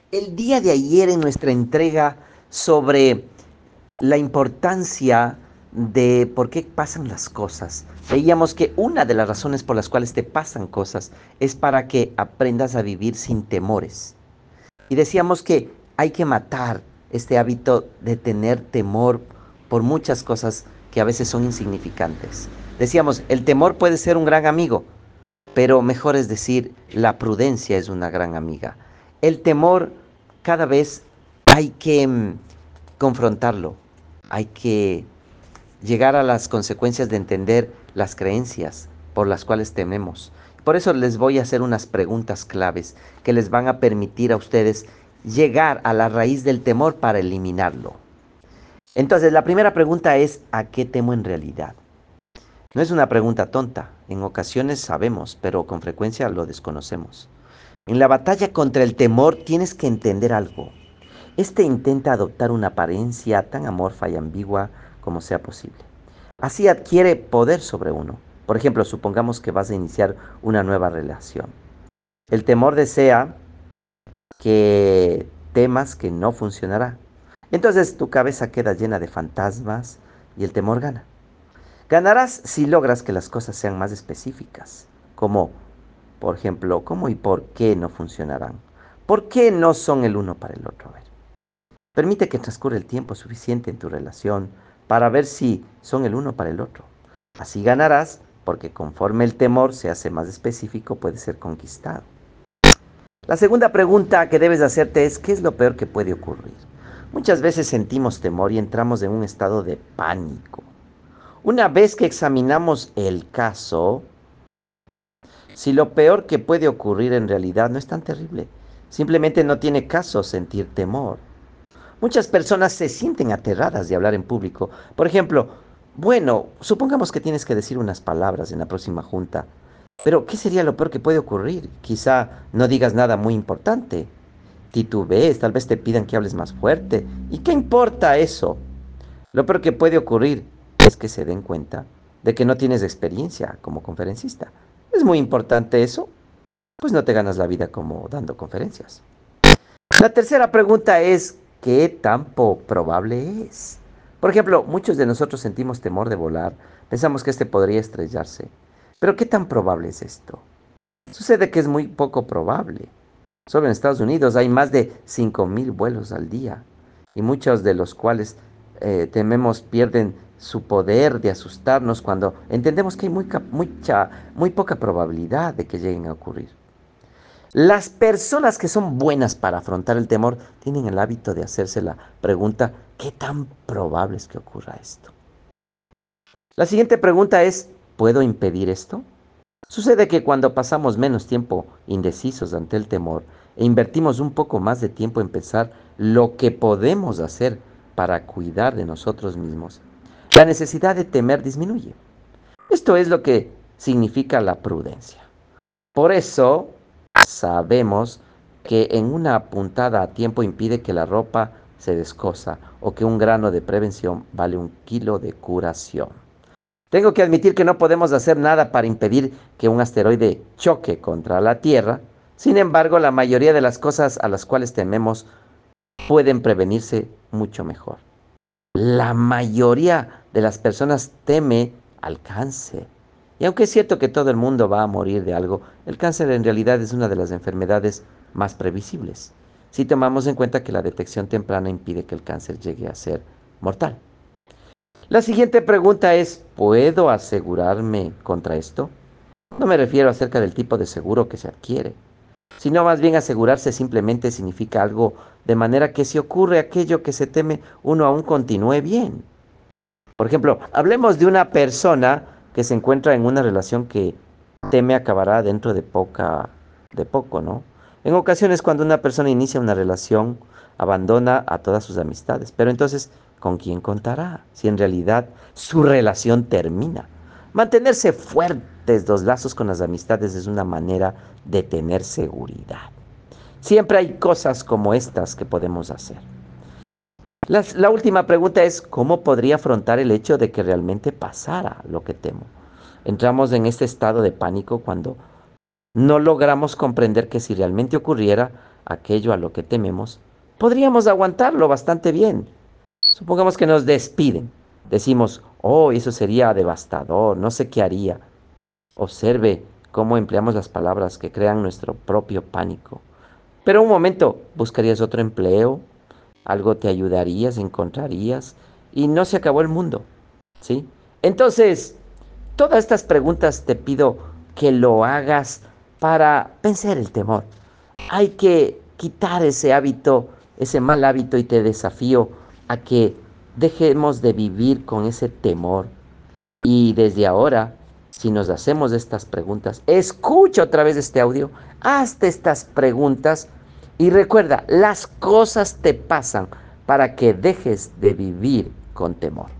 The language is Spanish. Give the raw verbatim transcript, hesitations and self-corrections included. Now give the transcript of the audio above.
El día de ayer en nuestra entrega sobre la importancia de por qué pasan las cosas, veíamos que una de las razones por las cuales te pasan cosas es para que aprendas a vivir sin temores. Y decíamos que hay que matar este hábito de tener temor por muchas cosas que a veces son insignificantes. Decíamos, el temor puede ser un gran amigo, pero mejor es decir, la prudencia es una gran amiga. El temor cada vez hay que mm, confrontarlo, hay que llegar a las consecuencias de entender las creencias por las cuales tememos. Por eso les voy a hacer unas preguntas claves que les van a permitir a ustedes llegar a la raíz del temor para eliminarlo. Entonces, la primera pregunta es, ¿a qué temo en realidad? No es una pregunta tonta, en ocasiones sabemos, pero con frecuencia lo desconocemos. En la batalla contra el temor tienes que entender algo. Este intenta adoptar una apariencia tan amorfa y ambigua como sea posible. Así adquiere poder sobre uno. Por ejemplo, supongamos que vas a iniciar una nueva relación. El temor desea que temas que no funcionará. Entonces tu cabeza queda llena de fantasmas y el temor gana. Ganarás si logras que las cosas sean más específicas, como, por ejemplo, cómo y por qué no funcionarán. ¿Por qué no son el uno para el otro? A ver. Permite que transcurra el tiempo suficiente en tu relación para ver si son el uno para el otro. Así ganarás porque conforme el temor se hace más específico puede ser conquistado. La segunda pregunta que debes hacerte es ¿qué es lo peor que puede ocurrir? Muchas veces sentimos temor y entramos en un estado de pánico. Una vez que examinamos el caso, si lo peor que puede ocurrir en realidad no es tan terrible, simplemente no tiene caso sentir temor. Muchas personas se sienten aterradas de hablar en público. Por ejemplo, bueno, supongamos que tienes que decir unas palabras en la próxima junta, pero ¿qué sería lo peor que puede ocurrir? Quizá no digas nada muy importante. Titubees, tal vez te pidan que hables más fuerte. ¿Y qué importa eso? Lo peor que puede ocurrir es que se den cuenta de que no tienes experiencia como conferencista. ¿Es muy importante eso? Pues no te ganas la vida como dando conferencias. La tercera pregunta es, ¿qué tan po- probable es? Por ejemplo, muchos de nosotros sentimos temor de volar, pensamos que este podría estrellarse. Pero ¿qué tan probable es esto? Sucede que es muy poco probable. Solo en Estados Unidos hay más de cinco mil vuelos al día y muchos de los cuales eh, tememos pierden su poder de asustarnos cuando entendemos que hay muy, mucha, muy poca probabilidad de que lleguen a ocurrir. Las personas que son buenas para afrontar el temor tienen el hábito de hacerse la pregunta, ¿qué tan probable es que ocurra esto? La siguiente pregunta es, ¿puedo impedir esto? Sucede que cuando pasamos menos tiempo indecisos ante el temor e invertimos un poco más de tiempo en pensar lo que podemos hacer para cuidar de nosotros mismos, la necesidad de temer disminuye. Esto es lo que significa la prudencia. Por eso sabemos que en una puntada a tiempo impide que la ropa se descosa o que un grano de prevención vale un kilo de curación. Tengo que admitir que no podemos hacer nada para impedir que un asteroide choque contra la Tierra. Sin embargo, la mayoría de las cosas a las cuales tememos pueden prevenirse mucho mejor. La mayoría de las personas teme al cáncer. Y aunque es cierto que todo el mundo va a morir de algo, el cáncer en realidad es una de las enfermedades más previsibles, si tomamos en cuenta que la detección temprana impide que el cáncer llegue a ser mortal. La siguiente pregunta es, ¿puedo asegurarme contra esto? No me refiero acerca del tipo de seguro que se adquiere, sino más bien asegurarse simplemente significa algo de manera que si ocurre aquello que se teme, uno aún continúe bien. Por ejemplo, hablemos de una persona que se encuentra en una relación que teme acabará dentro de poca, de poco, ¿no? En ocasiones cuando una persona inicia una relación, abandona a todas sus amistades, pero entonces, ¿con quién contará? Si en realidad su relación termina. Mantenerse fuertes los lazos con las amistades es una manera de tener seguridad. Siempre hay cosas como estas que podemos hacer. Las- la última pregunta es, ¿cómo podría afrontar el hecho de que realmente pasara lo que temo? Entramos en este estado de pánico cuando no logramos comprender que si realmente ocurriera, aquello a lo que tememos, podríamos aguantarlo bastante bien. Supongamos que nos despiden. Decimos, oh, eso sería devastador, no sé qué haría. Observe cómo empleamos las palabras que crean nuestro propio pánico. Pero un momento, buscarías otro empleo, algo te ayudarías, encontrarías, y no se acabó el mundo, ¿sí? Entonces, todas estas preguntas te pido que lo hagas para vencer el temor. Hay que quitar ese hábito, ese mal hábito, y te desafío a que dejemos de vivir con ese temor. Y desde ahora, si nos hacemos estas preguntas, escucha otra vez este audio, hazte estas preguntas y recuerda, las cosas te pasan para que dejes de vivir con temor.